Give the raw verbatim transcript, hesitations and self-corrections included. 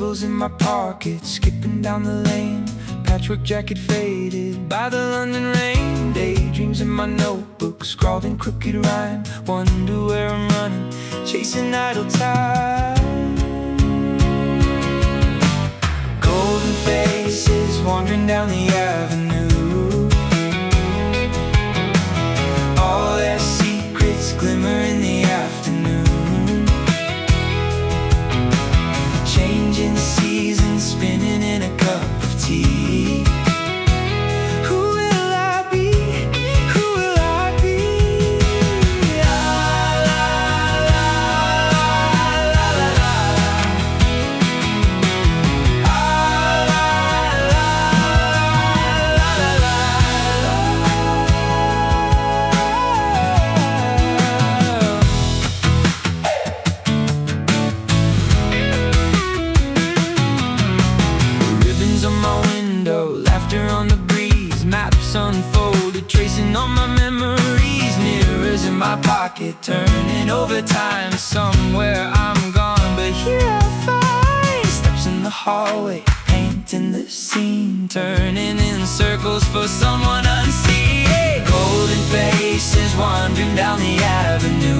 bills in my pocket, skipping down the lane. Patchwork jacket faded by the London rain. Daydreams in my notebook, scrawled in crooked rhyme. Wonder where I'm running, chasing idle time. Golden faces wandering down the avenue, all their secrets glimmer in the afternoon. Changing seasons, spinning in a cup of tea. Who will I be? Who will I be? La la la la la la la. Ah, la la la la la Ribbons on my window, laughter on the breeze, maps unfolded, tracing all my memories. Mirrors in my pocket, turning over time. Somewhere I'm gone, but here I find steps in the hallway, painting the scene, turning in circles for someone unseen. Golden faces wandering down the avenue,